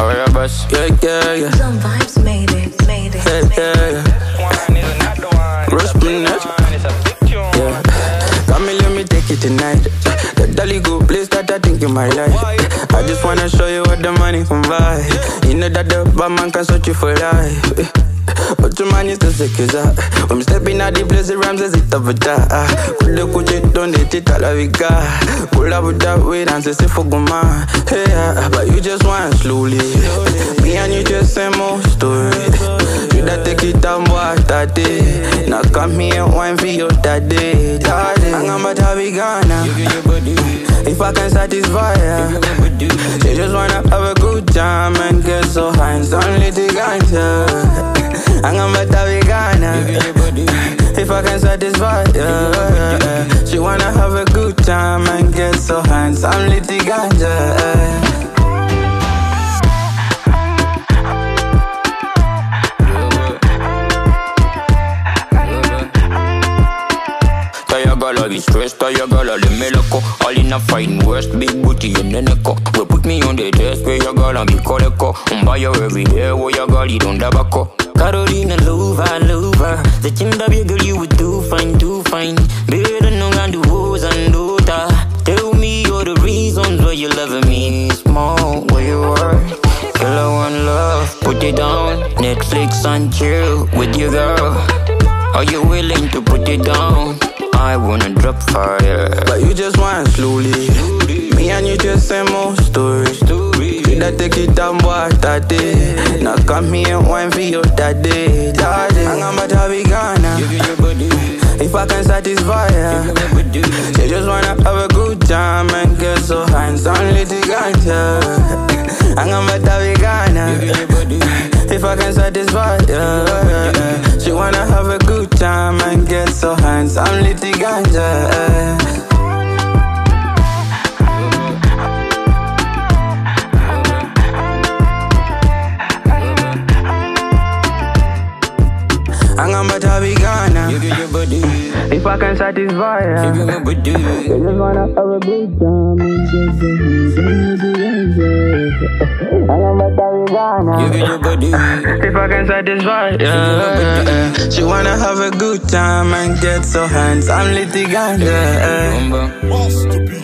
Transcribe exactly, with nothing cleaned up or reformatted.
Oh yeah, boss. Yeah, yeah, yeah. Some vibes made it, made it. Yeah, yeah, yeah. Roast me nuts. Yeah. Come and let me take it tonight. The dolly good place that I think you might like. I just wanna show you what the money can buy. You know that the bad man can search you for life. But your man is the sickest. When I'm stepping out the place, the rhymes as it up with that. Kulle kuje don't it it all we got. Pull up with that weight and say for go man. Hey, but you just want slowly. Me and you just same old story. You that take it down boy that day. Now come here wine for you that day. I'm about to be gone now. If I can satisfy her, she just wanna have a good time and get so high and only the ganja. I'm about to be gone now. If I can satisfy her, she wanna have a good time and get so high and only the ganja. Gala be stressed, I gala le melako. All in a fine west, big booty and then a co. We put me on the desk where you gala be koleko. Um buy you every day where you gali don't dabako. Carolina Louva, Louva. The chinda be girl you would do fine, do fine. Better no and do woes and do that. Tell me all the reasons why you loving me. Small where you are. Killer one love, put it down. Netflix and chill with your girl. Are you willing to put it down? I wanna drop fire, but you just want slowly. Me and you just same old story. You that take it down boy that day. Now come here wine for you that day. I'm about to be gone now. If I can satisfy her, she just wanna have a good time and get so high and only the ganja. I'm about to be gone now. If I can satisfy her, she wanna have a good time and get so high and only the ganja. I'm about to be gone now. If I can satisfy her, she just wanna have a good time and get so high. I'm about to be gone now. If I can satisfy her, she wanna have a good time and get so hands. I'm lit the ganja.